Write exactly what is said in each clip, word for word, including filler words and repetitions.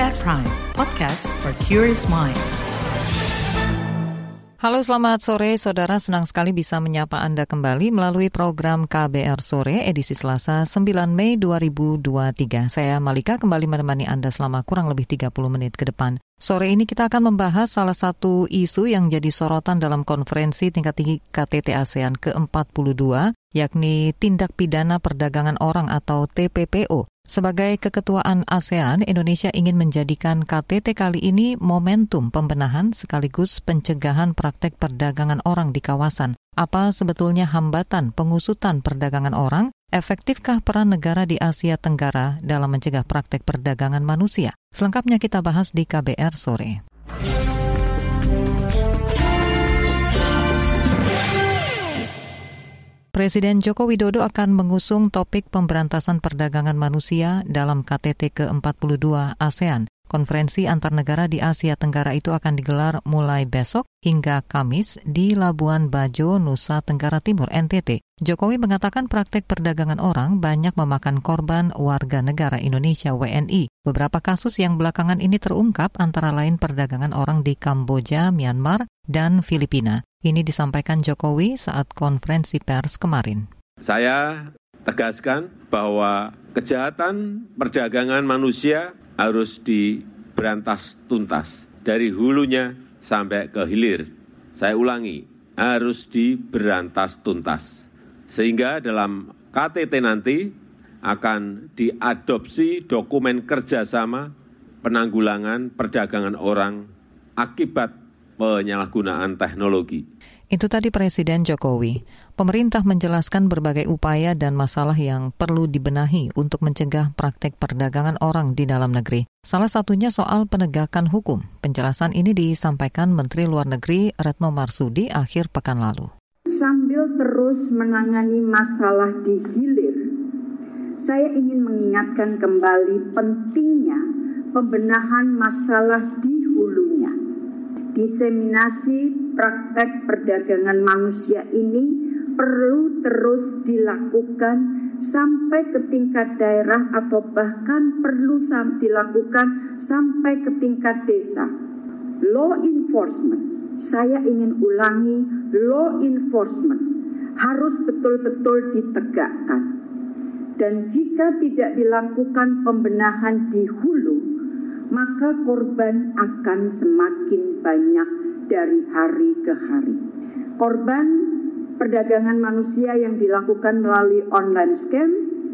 R Prime, podcast for curious mind. Halo, selamat sore saudara, senang sekali bisa menyapa Anda kembali melalui program K B R Sore edisi Selasa sembilan Mei dua ribu dua puluh tiga. Saya Malika kembali menemani Anda selama kurang lebih tiga puluh menit ke depan. Sore ini kita akan membahas salah satu isu yang jadi sorotan dalam konferensi tingkat tinggi K T T ASEAN ke empat puluh dua, yakni tindak pidana perdagangan orang atau T P P O. Sebagai keketuaan ASEAN, Indonesia ingin menjadikan K T T kali ini momentum pembenahan sekaligus pencegahan praktek perdagangan orang di kawasan. Apa sebetulnya hambatan pengusutan perdagangan orang? Efektifkah peran negara di Asia Tenggara dalam mencegah praktek perdagangan manusia? Selengkapnya kita bahas di K B R Sore. Presiden Joko Widodo akan mengusung topik pemberantasan perdagangan manusia dalam K T T ke empat puluh dua ASEAN. Konferensi antar negara di Asia Tenggara itu akan digelar mulai besok hingga Kamis di Labuan Bajo, Nusa Tenggara Timur, N T T. Jokowi mengatakan praktek perdagangan orang banyak memakan korban warga negara Indonesia W N I. Beberapa kasus yang belakangan ini terungkap antara lain perdagangan orang di Kamboja, Myanmar, dan Filipina. Ini disampaikan Jokowi saat konferensi pers kemarin. Saya tegaskan bahwa kejahatan perdagangan manusia harus diberantas tuntas dari hulunya sampai ke hilir. Saya ulangi, harus diberantas tuntas. Sehingga dalam K T T nanti akan diadopsi dokumen kerjasama penanggulangan perdagangan orang akibat penyalahgunaan teknologi. Itu tadi Presiden Jokowi. Pemerintah menjelaskan berbagai upaya dan masalah yang perlu dibenahi untuk mencegah praktek perdagangan orang di dalam negeri. Salah satunya soal penegakan hukum. Penjelasan ini disampaikan Menteri Luar Negeri Retno Marsudi akhir pekan lalu. Sambil terus menangani masalah di hilir, saya ingin mengingatkan kembali pentingnya pembenahan masalah di hulunya. Diseminasi praktek perdagangan manusia ini perlu terus dilakukan sampai ke tingkat daerah atau bahkan perlu dilakukan sampai ke tingkat desa. Law enforcement, saya ingin ulangi, law enforcement harus betul-betul ditegakkan. Dan jika tidak dilakukan pembenahan di hulu, maka korban akan semakin banyak dari hari ke hari. Korban perdagangan manusia yang dilakukan melalui online scam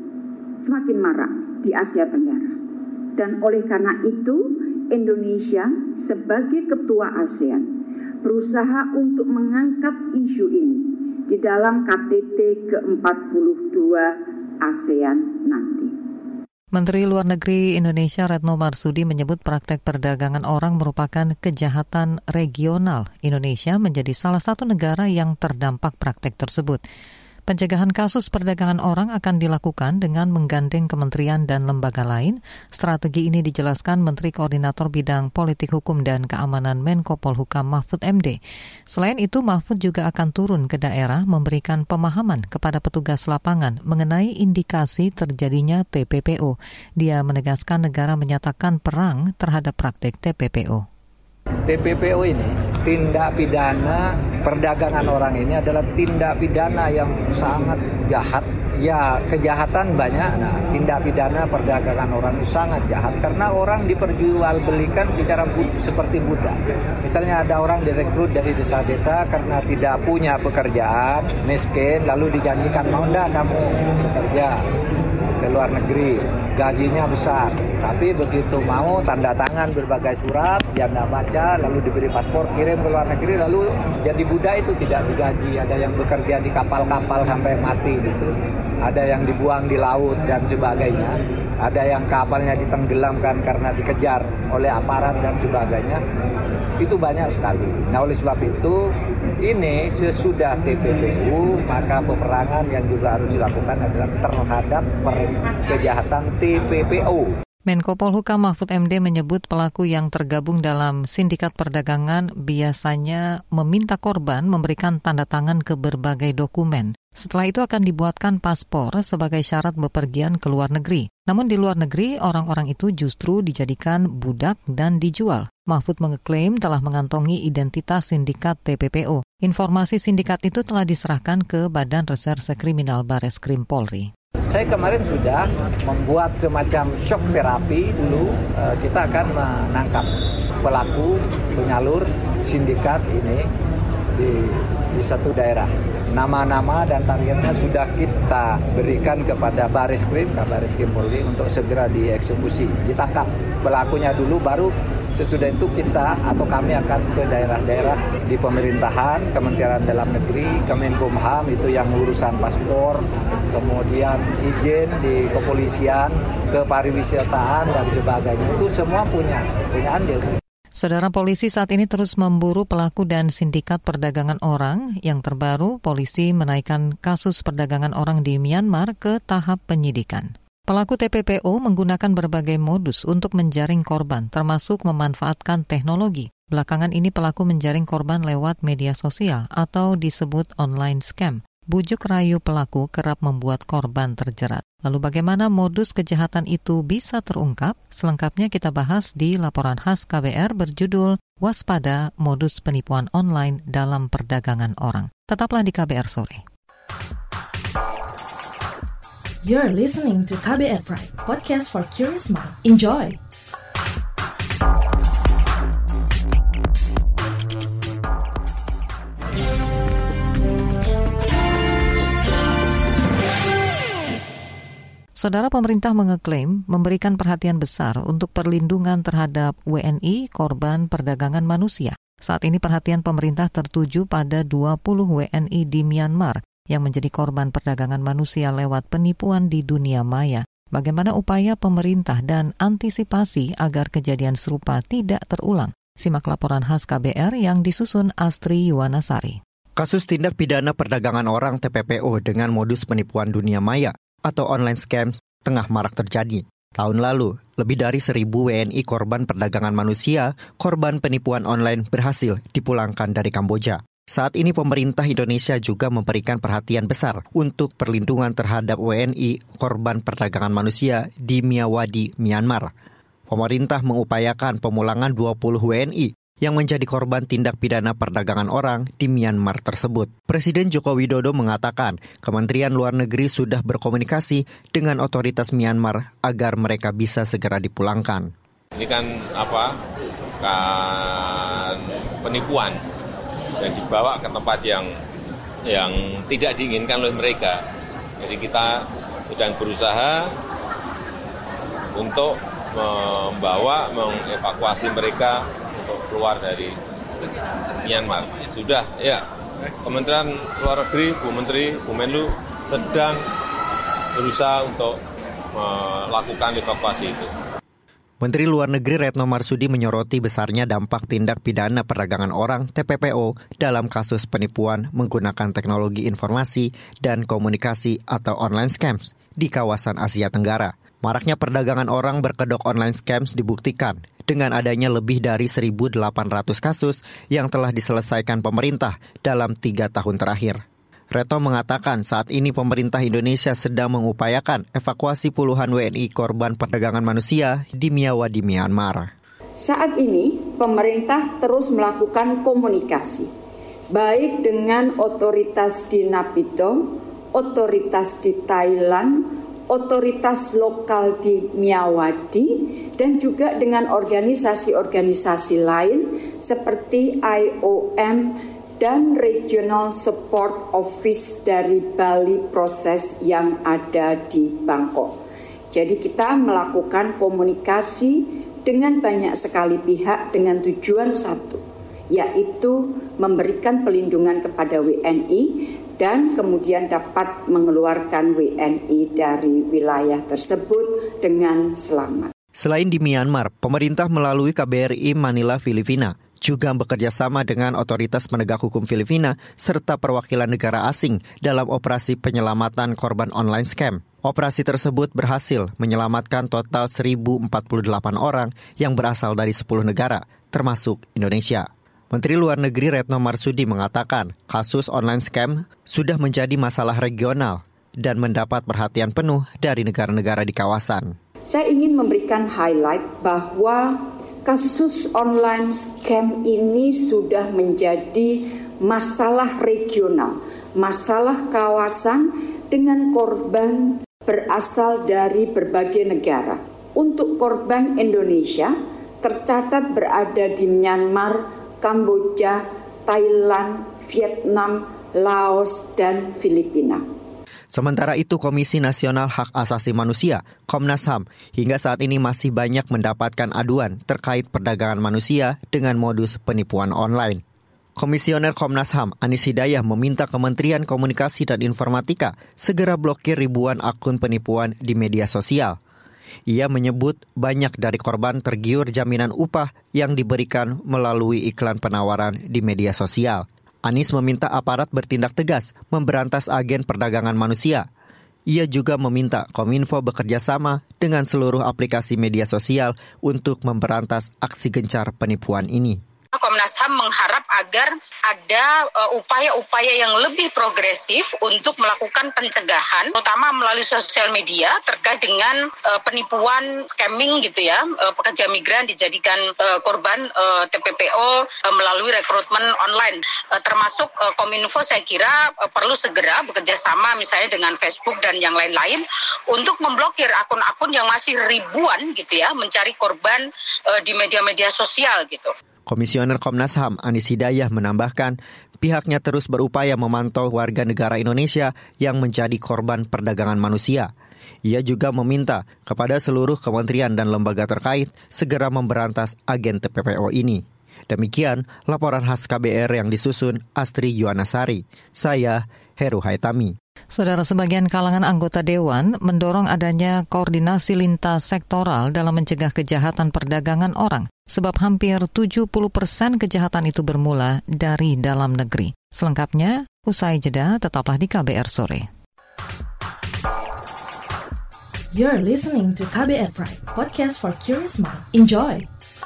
semakin marak di Asia Tenggara. Dan oleh karena itu, Indonesia sebagai ketua ASEAN berusaha untuk mengangkat isu ini di dalam K T T ke empat puluh dua ASEAN nanti. Menteri Luar Negeri Indonesia Retno Marsudi menyebut praktek perdagangan orang merupakan kejahatan regional. Indonesia menjadi salah satu negara yang terdampak praktek tersebut. Pencegahan kasus perdagangan orang akan dilakukan dengan menggandeng kementerian dan lembaga lain. Strategi ini dijelaskan Menteri Koordinator Bidang Politik Hukum dan Keamanan Menko Polhukam Mahfud M D. Selain itu, Mahfud juga akan turun ke daerah memberikan pemahaman kepada petugas lapangan mengenai indikasi terjadinya T P P O. Dia menegaskan negara menyatakan perang terhadap praktek T P P O. T P P O ini, tindak pidana perdagangan orang ini adalah tindak pidana yang sangat jahat. Ya, kejahatan banyak. Nah, tindak pidana perdagangan orang itu sangat jahat karena orang diperjualbelikan secara bud- seperti budak. Misalnya ada orang direkrut dari desa-desa karena tidak punya pekerjaan, miskin, lalu dijanjikan mau enggak kamu bekerja ke luar negeri, gajinya besar, tapi begitu mau tanda tangan berbagai surat, dia tidak baca, lalu diberi paspor, kirim ke luar negeri, lalu jadi budak itu tidak digaji. Ada yang bekerja di kapal-kapal sampai mati gitu, ada yang dibuang di laut dan sebagainya, ada yang kapalnya ditenggelamkan karena dikejar oleh aparat dan sebagainya. Itu banyak sekali. Nah, oleh sebab itu, ini sesudah T P P O, maka peperangan yang juga harus dilakukan adalah terhadap kejahatan T P P O. Menko Polhukam Mahfud M D menyebut pelaku yang tergabung dalam sindikat perdagangan biasanya meminta korban memberikan tanda tangan ke berbagai dokumen. Setelah itu akan dibuatkan paspor sebagai syarat bepergian ke luar negeri. Namun di luar negeri, orang-orang itu justru dijadikan budak dan dijual. Mahfud mengeklaim telah mengantongi identitas sindikat T P P O. Informasi sindikat itu telah diserahkan ke Badan Reserse Kriminal Bareskrim Polri. Saya kemarin sudah membuat semacam shock terapi dulu. Kita akan menangkap pelaku penyalur sindikat ini di, di satu daerah. Nama-nama dan targetnya sudah kita berikan kepada Bareskrim, Bareskrim Polri untuk segera dieksekusi, ditangkap pelakunya dulu, baru sesudah itu kita atau kami akan ke daerah-daerah di pemerintahan, Kementerian Dalam Negeri, Kemenkumham itu yang urusan paspor, kemudian izin di kepolisian, ke pariwisataan dan sebagainya, itu semua punya punya andil. Saudara, polisi saat ini terus memburu pelaku dan sindikat perdagangan orang. Yang terbaru, polisi menaikkan kasus perdagangan orang di Myanmar ke tahap penyidikan. Pelaku T P P O menggunakan berbagai modus untuk menjaring korban, termasuk memanfaatkan teknologi. Belakangan ini pelaku menjaring korban lewat media sosial atau disebut online scam. Bujuk rayu pelaku kerap membuat korban terjerat. Lalu bagaimana modus kejahatan itu bisa terungkap? Selengkapnya kita bahas di laporan khas K B R berjudul Waspada Modus Penipuan Online dalam Perdagangan Orang. Tetaplah di K B R Sore. You're listening to K B R Pride, podcast for curious mind. Enjoy! Saudara, pemerintah mengeklaim memberikan perhatian besar untuk perlindungan terhadap W N I korban perdagangan manusia. Saat ini perhatian pemerintah tertuju pada dua puluh W N I di Myanmar yang menjadi korban perdagangan manusia lewat penipuan di dunia maya. Bagaimana upaya pemerintah dan antisipasi agar kejadian serupa tidak terulang? Simak laporan khas K B R yang disusun Astri Yuwanasari. Kasus tindak pidana perdagangan orang T P P O dengan modus penipuan dunia maya atau online scams tengah marak terjadi. Tahun lalu, lebih dari seribu W N I korban perdagangan manusia, korban penipuan online berhasil dipulangkan dari Kamboja. Saat ini pemerintah Indonesia juga memberikan perhatian besar untuk perlindungan terhadap W N I korban perdagangan manusia di Myawaddy, Myanmar. Pemerintah mengupayakan pemulangan dua puluh W N I yang menjadi korban tindak pidana perdagangan orang di Myanmar tersebut. Presiden Joko Widodo mengatakan Kementerian Luar Negeri sudah berkomunikasi dengan otoritas Myanmar agar mereka bisa segera dipulangkan. Ini kan apa? Kan penipuan dan dibawa ke tempat yang yang tidak diinginkan oleh mereka. Jadi kita sedang berusaha untuk membawa, mengevakuasi mereka untuk keluar dari Myanmar. Sudah, ya. Kementerian Luar Negeri, Bu Menteri, Bu Menlu sedang berusaha untuk melakukan evakuasi itu. Menteri Luar Negeri Retno Marsudi menyoroti besarnya dampak tindak pidana perdagangan orang T P P O dalam kasus penipuan menggunakan teknologi informasi dan komunikasi atau online scams di kawasan Asia Tenggara. Maraknya perdagangan orang berkedok online scams dibuktikan dengan adanya lebih dari seribu delapan ratus kasus yang telah diselesaikan pemerintah dalam tiga tahun terakhir. Retno mengatakan saat ini pemerintah Indonesia sedang mengupayakan evakuasi puluhan W N I korban perdagangan manusia di Myawaddy, Myanmar. Saat ini pemerintah terus melakukan komunikasi, baik dengan otoritas di Naypyidaw, otoritas di Thailand, otoritas lokal di Myawaddy, dan juga dengan organisasi-organisasi lain seperti I O M dan Regional Support Office dari Bali Proses yang ada di Bangkok. Jadi kita melakukan komunikasi dengan banyak sekali pihak dengan tujuan satu, yaitu memberikan pelindungan kepada W N I dan kemudian dapat mengeluarkan W N I dari wilayah tersebut dengan selamat. Selain di Myanmar, pemerintah melalui K B R I Manila, Filipina juga bekerja sama dengan otoritas penegak hukum Filipina serta perwakilan negara asing dalam operasi penyelamatan korban online scam. Operasi tersebut berhasil menyelamatkan total seribu empat puluh delapan orang yang berasal dari sepuluh negara, termasuk Indonesia. Menteri Luar Negeri Retno Marsudi mengatakan kasus online scam sudah menjadi masalah regional dan mendapat perhatian penuh dari negara-negara di kawasan. Saya ingin memberikan highlight bahwa kasus online scam ini sudah menjadi masalah regional, masalah kawasan dengan korban berasal dari berbagai negara. Untuk korban Indonesia tercatat berada di Myanmar, Kamboja, Thailand, Vietnam, Laos, dan Filipina. Sementara itu, Komisi Nasional Hak Asasi Manusia, Komnas H A M, hingga saat ini masih banyak mendapatkan aduan terkait perdagangan manusia dengan modus penipuan online. Komisioner Komnas H A M, Anis Hidayah, meminta Kementerian Komunikasi dan Informatika segera blokir ribuan akun penipuan di media sosial. Ia menyebut banyak dari korban tergiur jaminan upah yang diberikan melalui iklan penawaran di media sosial. Anis meminta aparat bertindak tegas memberantas agen perdagangan manusia. Ia juga meminta Kominfo bekerja sama dengan seluruh aplikasi media sosial untuk memberantas aksi gencar penipuan ini. Komnas H A M mengharap agar ada uh, upaya-upaya yang lebih progresif untuk melakukan pencegahan, terutama melalui sosial media terkait dengan uh, penipuan scamming gitu ya, uh, pekerja migran dijadikan uh, korban uh, T P P O uh, melalui rekrutmen online. Uh, termasuk uh, Kominfo saya kira uh, perlu segera bekerja sama misalnya dengan Facebook dan yang lain-lain untuk memblokir akun-akun yang masih ribuan gitu ya, mencari korban uh, di media-media sosial gitu. Komisioner Komnas H A M, Anis Hidayah, menambahkan pihaknya terus berupaya memantau warga negara Indonesia yang menjadi korban perdagangan manusia. Ia juga meminta kepada seluruh kementerian dan lembaga terkait segera memberantas agen T P P O ini. Demikian laporan khas K B R yang disusun Astri Yuwanasari. Saya Heru Haitami. Saudara, sebagian kalangan anggota Dewan mendorong adanya koordinasi lintas sektoral dalam mencegah kejahatan perdagangan orang, sebab hampir tujuh puluh persen kejahatan itu bermula dari dalam negeri. Selengkapnya, usai jeda, tetaplah di K B R Sore. You're listening to K B R Pride, podcast for curious mind. Enjoy!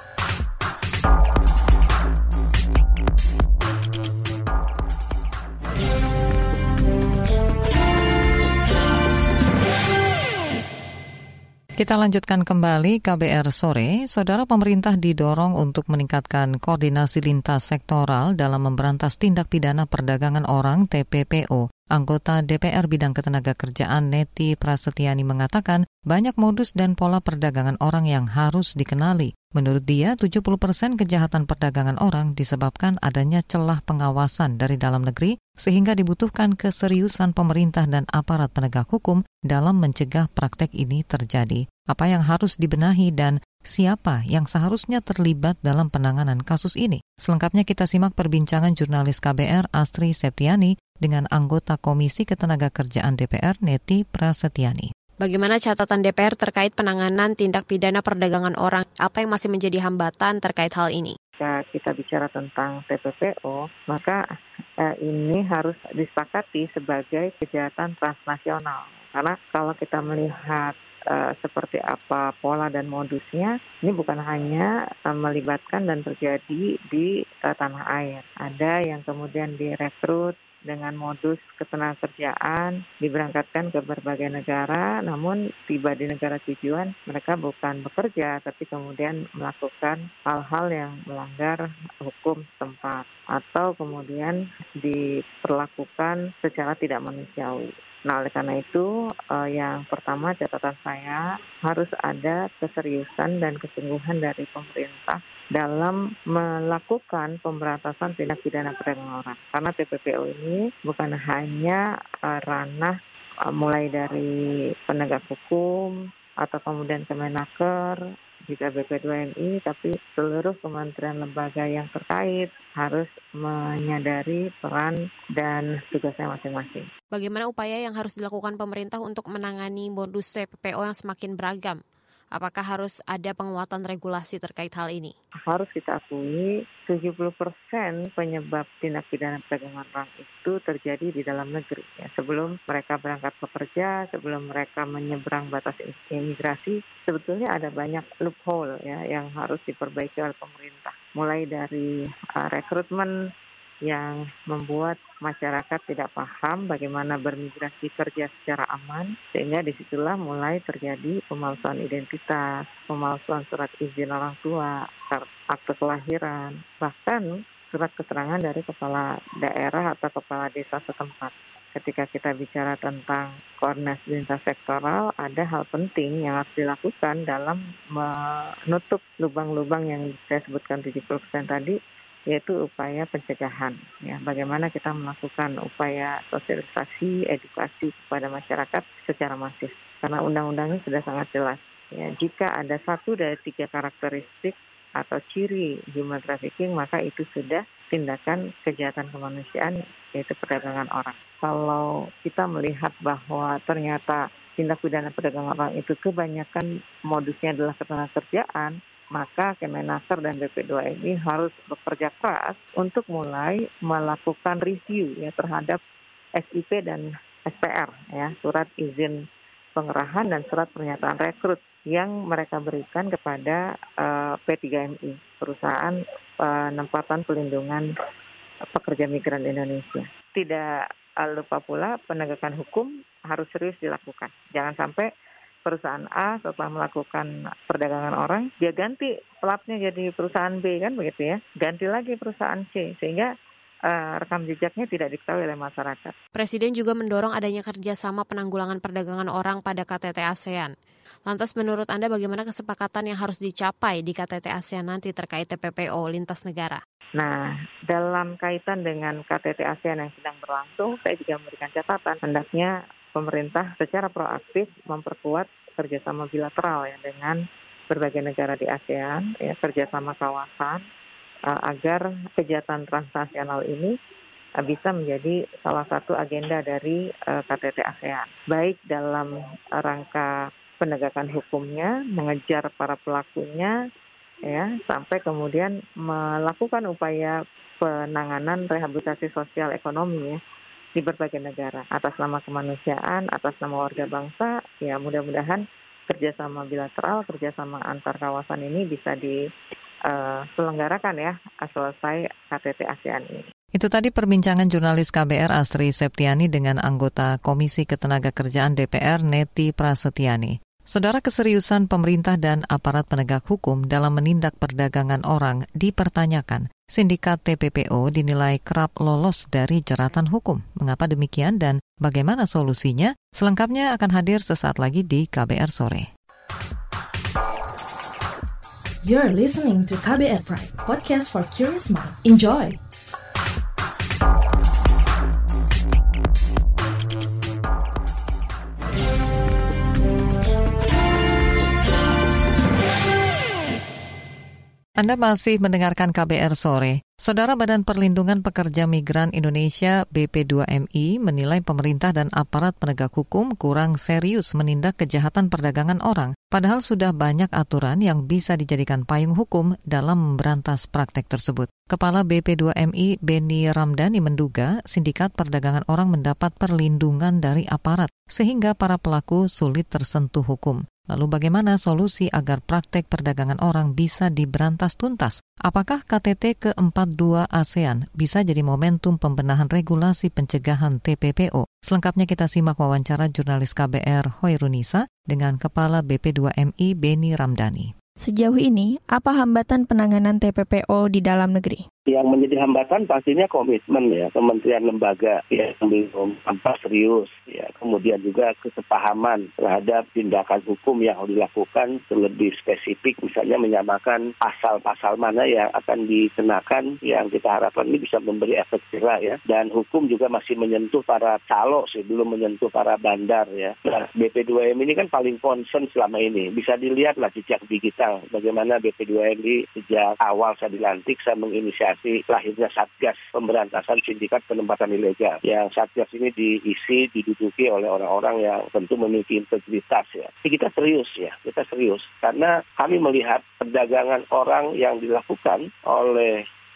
Kita lanjutkan kembali K B R Sore. Saudara, pemerintah didorong untuk meningkatkan koordinasi lintas sektoral dalam memberantas tindak pidana perdagangan orang T P P O. Anggota D P R Bidang Ketenagakerjaan Neti Prasetyani mengatakan banyak modus dan pola perdagangan orang yang harus dikenali. Menurut dia, tujuh puluh persen kejahatan perdagangan orang disebabkan adanya celah pengawasan dari dalam negeri, sehingga dibutuhkan keseriusan pemerintah dan aparat penegak hukum dalam mencegah praktek ini terjadi. Apa yang harus dibenahi dan siapa yang seharusnya terlibat dalam penanganan kasus ini? Selengkapnya kita simak perbincangan jurnalis K B R Astri Septiani dengan anggota Komisi Ketenagakerjaan D P R Neti Prasetyani. Bagaimana catatan D P R terkait penanganan tindak pidana perdagangan orang? Apa yang masih menjadi hambatan terkait hal ini? Jika kita bicara tentang T P P O, maka eh, ini harus disepakati sebagai kejahatan transnasional. Karena kalau kita melihat eh, seperti apa pola dan modusnya, ini bukan hanya eh, melibatkan dan terjadi di eh, tanah air. Ada yang kemudian direkrut dengan modus ketenagakerjaan, diberangkatkan ke berbagai negara, namun tiba di negara tujuan mereka bukan bekerja, tapi kemudian melakukan hal-hal yang melanggar hukum setempat, atau kemudian diperlakukan secara tidak manusiawi. Nah, oleh karena itu, eh, yang pertama catatan saya harus ada keseriusan dan kesungguhan dari pemerintah dalam melakukan pemberantasan tindak pidana perdagangan orang. Karena T P P O ini bukan hanya uh, ranah uh, mulai dari penegak hukum atau kemudian Kemenaker, juga B P dua M I, tapi seluruh kementerian lembaga yang terkait harus menyadari peran dan tugasnya masing-masing. Bagaimana upaya yang harus dilakukan pemerintah untuk menangani modus T P P O yang semakin beragam? Apakah harus ada penguatan regulasi terkait hal ini? Harus kita akui, tujuh puluh persen penyebab tindak pidana perdagangan orang itu terjadi di dalam negeri. Ya, sebelum mereka berangkat bekerja, sebelum mereka menyeberang batas imigrasi, sebetulnya ada banyak loophole ya yang harus diperbaiki oleh pemerintah. mulai dari uh, rekrutmen yang membuat masyarakat tidak paham bagaimana bermigrasi kerja secara aman, sehingga disitulah mulai terjadi pemalsuan identitas, pemalsuan surat izin orang tua, akte kelahiran, bahkan surat keterangan dari kepala daerah atau kepala desa setempat. Ketika kita bicara tentang koordinasi lintas sektoral, ada hal penting yang harus dilakukan dalam menutup lubang-lubang yang saya sebutkan tujuh puluh persen tadi, yaitu upaya pencegahan. Ya, bagaimana kita melakukan upaya sosialisasi, edukasi kepada masyarakat secara masif. Karena undang-undangnya sudah sangat jelas. Ya, jika ada satu dari tiga karakteristik atau ciri human trafficking, maka itu sudah tindakan kejahatan kemanusiaan, yaitu perdagangan orang. Kalau kita melihat bahwa ternyata tindak pidana perdagangan orang itu kebanyakan modusnya adalah ketenagakerjaan, maka Kemenaker dan B P dua M I harus bekerja keras untuk mulai melakukan review ya terhadap S I P dan S P R, ya, surat izin pengerahan dan surat pernyataan rekrut yang mereka berikan kepada uh, P tiga M I, perusahaan penempatan pelindungan pekerja migran Indonesia. Tidak lupa pula penegakan hukum harus serius dilakukan. Jangan sampai perusahaan A setelah melakukan perdagangan orang, dia ganti platnya jadi perusahaan B, kan begitu ya. Ganti lagi perusahaan C, sehingga uh, rekam jejaknya tidak diketahui oleh masyarakat. Presiden juga mendorong adanya kerjasama penanggulangan perdagangan orang pada K T T ASEAN. Lantas menurut Anda bagaimana kesepakatan yang harus dicapai di K T T ASEAN nanti terkait T P P O lintas negara? Nah, dalam kaitan dengan K T T ASEAN yang sedang berlangsung, saya juga memberikan catatan hendaknya pemerintah secara proaktif memperkuat kerjasama bilateral ya dengan berbagai negara di ASEAN, ya, kerjasama kawasan uh, agar kejahatan transnasional ini uh, bisa menjadi salah satu agenda dari uh, K T T ASEAN. Baik dalam rangka penegakan hukumnya, mengejar para pelakunya, ya, sampai kemudian melakukan upaya penanganan rehabilitasi sosial ekonomi ya, di berbagai negara atas nama kemanusiaan, atas nama warga bangsa. Ya, mudah-mudahan kerjasama bilateral, kerjasama antar kawasan ini bisa diselenggarakan uh, ya selesai K T T ASEAN ini. Itu tadi perbincangan jurnalis K B R Astri Septiani dengan anggota Komisi Ketenagakerjaan D P R Neti Prasetyani. Saudara, keseriusan pemerintah dan aparat penegak hukum dalam menindak perdagangan orang dipertanyakan. Sindikat T P P O dinilai kerap lolos dari jeratan hukum. Mengapa demikian dan bagaimana solusinya? Selengkapnya akan hadir sesaat lagi di K B R Sore. You're listening to K B R Pride, podcast for curious mind. Enjoy! Anda masih mendengarkan K B R Sore. Saudara, Badan Perlindungan Pekerja Migran Indonesia B P dua M I menilai pemerintah dan aparat penegak hukum kurang serius menindak kejahatan perdagangan orang. Padahal sudah banyak aturan yang bisa dijadikan payung hukum dalam memberantas praktek tersebut. Kepala B P dua M I Beni Ramdhani menduga sindikat perdagangan orang mendapat perlindungan dari aparat sehingga para pelaku sulit tersentuh hukum. Lalu bagaimana solusi agar praktek perdagangan orang bisa diberantas tuntas? Apakah K T T ke empat puluh dua ASEAN bisa jadi momentum pembenahan regulasi pencegahan T P P O? Selengkapnya kita simak wawancara jurnalis K B R Hoirunisa dengan Kepala B P dua M I Beni Ramdhani. Sejauh ini, apa hambatan penanganan T P P O di dalam negeri? Yang menjadi hambatan pastinya komitmen ya kementerian lembaga yang belum tampak serius ya, kemudian juga kesepahaman terhadap tindakan hukum yang dilakukan lebih spesifik, misalnya menyamakan pasal-pasal mana yang akan dikenakan yang kita harapkan ini bisa memberi efek jerah ya, dan hukum juga masih menyentuh para calo sih, belum menyentuh para bandar ya. Nah, B P dua M ini kan paling concern selama ini, bisa dilihatlah jejak digital bagaimana B P dua M I sejak awal saya dilantik saya menginisiasi lahirnya Satgas Pemberantasan Sindikat Penempatan Ilegal. Yang Satgas ini diisi, diduduki oleh orang-orang yang tentu memiliki integritas ya. Jadi kita serius ya, kita serius. Karena kami melihat perdagangan orang yang dilakukan oleh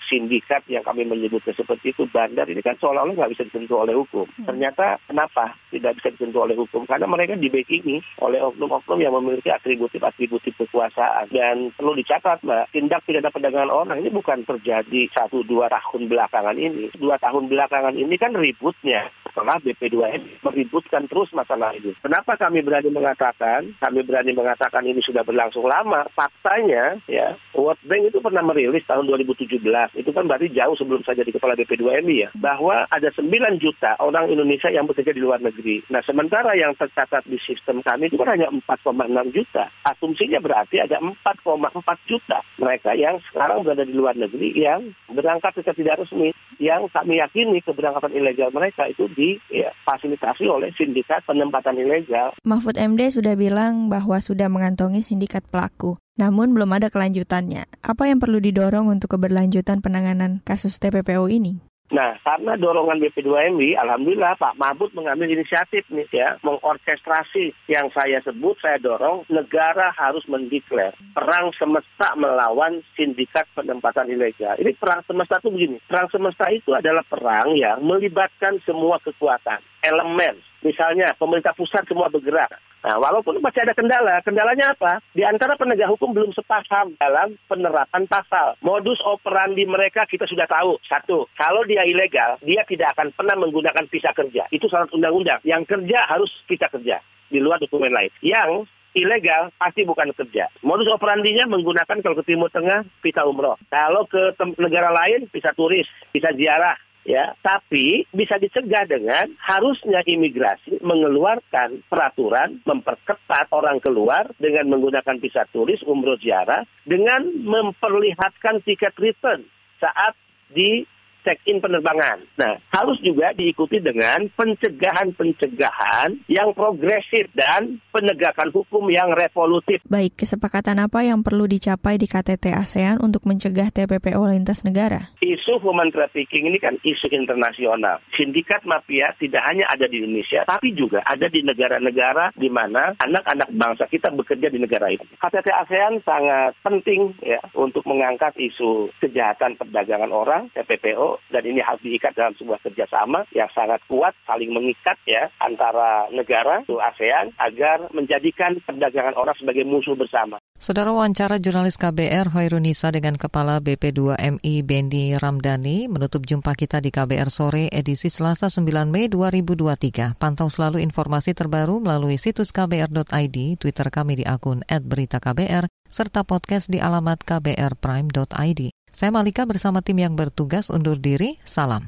sindikat yang kami menyebutnya seperti itu, bandar ini kan seolah-olah nggak bisa disentuh oleh hukum. Hmm. Ternyata kenapa tidak bisa disentuh oleh hukum? Karena mereka dibackingi oleh oknum-oknum yang memiliki atributif-atributif kekuasaan. Dan perlu dicatat, Mbak, tindak pidana perdagangan orang ini bukan terjadi satu dua tahun belakangan ini. Dua tahun belakangan ini kan ributnya setelah B P dua M I meributkan terus masalah ini. Kenapa kami berani mengatakan? Kami berani mengatakan ini sudah berlangsung lama. Faktanya, ya, World Bank itu pernah merilis tahun dua ribu tujuh belas. Itu kan berarti jauh sebelum saya jadi kepala B P dua M I ya. Bahwa ada sembilan juta orang Indonesia yang bekerja di luar negeri. Nah, sementara yang tercatat di sistem kami itu kan hanya empat koma enam juta. Asumsinya berarti ada empat koma empat juta mereka yang sekarang berada di luar negeri yang berangkat secara tidak resmi. Yang kami yakini keberangkatan ilegal mereka itu difasilitasi ya, oleh sindikat penempatan ilegal. Mahfud M D sudah bilang bahwa sudah mengantongi sindikat pelaku. Namun belum ada kelanjutannya. Apa yang perlu didorong untuk keberlanjutan penanganan kasus T P P O ini? Nah, karena dorongan B P dua M I, alhamdulillah Pak Mahfud mengambil inisiatif nih ya, mengorkestrasi yang saya sebut, saya dorong, negara harus mendeklar perang semesta melawan sindikat penempatan ilegal. Ini perang semesta itu begini, perang semesta itu adalah perang yang melibatkan semua kekuatan, elemen. Misalnya pemerintah pusat semua bergerak. Nah, walaupun masih ada kendala, kendalanya apa? Di antara penegak hukum belum sepaham dalam penerapan pasal. Modus operandi mereka kita sudah tahu. Satu, kalau dia ilegal, dia tidak akan pernah menggunakan visa kerja. Itu syarat undang-undang. Yang kerja harus visa kerja, di luar dokumen lain. Yang ilegal pasti bukan kerja. Modus operandinya menggunakan kalau ke Timur Tengah, visa umroh. Kalau ke negara lain, visa turis, visa ziarah. Ya, tapi bisa dicegah dengan harusnya imigrasi mengeluarkan peraturan memperketat orang keluar dengan menggunakan visa turis, umroh, ziarah, dengan memperlihatkan tiket return saat di check-in penerbangan. Nah, harus juga diikuti dengan pencegahan-pencegahan yang progresif dan penegakan hukum yang revolutif. Baik, kesepakatan apa yang perlu dicapai di K T T ASEAN untuk mencegah T P P O lintas negara? Isu human trafficking ini kan isu internasional. Sindikat mafia tidak hanya ada di Indonesia, tapi juga ada di negara-negara di mana anak-anak bangsa kita bekerja di negara itu. K T T ASEAN sangat penting ya untuk mengangkat isu kejahatan perdagangan orang, T P P O, dan ini harus diikat dalam sebuah kerjasama yang sangat kuat, saling mengikat ya antara negara itu ASEAN agar menjadikan perdagangan orang sebagai musuh bersama. Saudara, wawancara jurnalis K B R Hoirunisa dengan Kepala B P dua M I Benny Ramdhani menutup jumpa kita di K B R Sore edisi Selasa sembilan Mei dua ribu dua puluh tiga. Pantau selalu informasi terbaru melalui situs k b r dot i d, Twitter kami di akun et berita K B R, serta podcast di alamat k b r prime dot i d. Saya Malika bersama tim yang bertugas undur diri. Salam.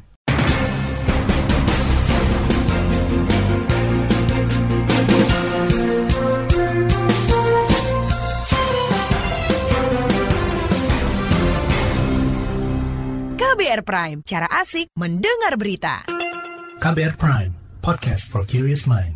K B R Prime, cara asik mendengar berita. K B R Prime, podcast for curious mind.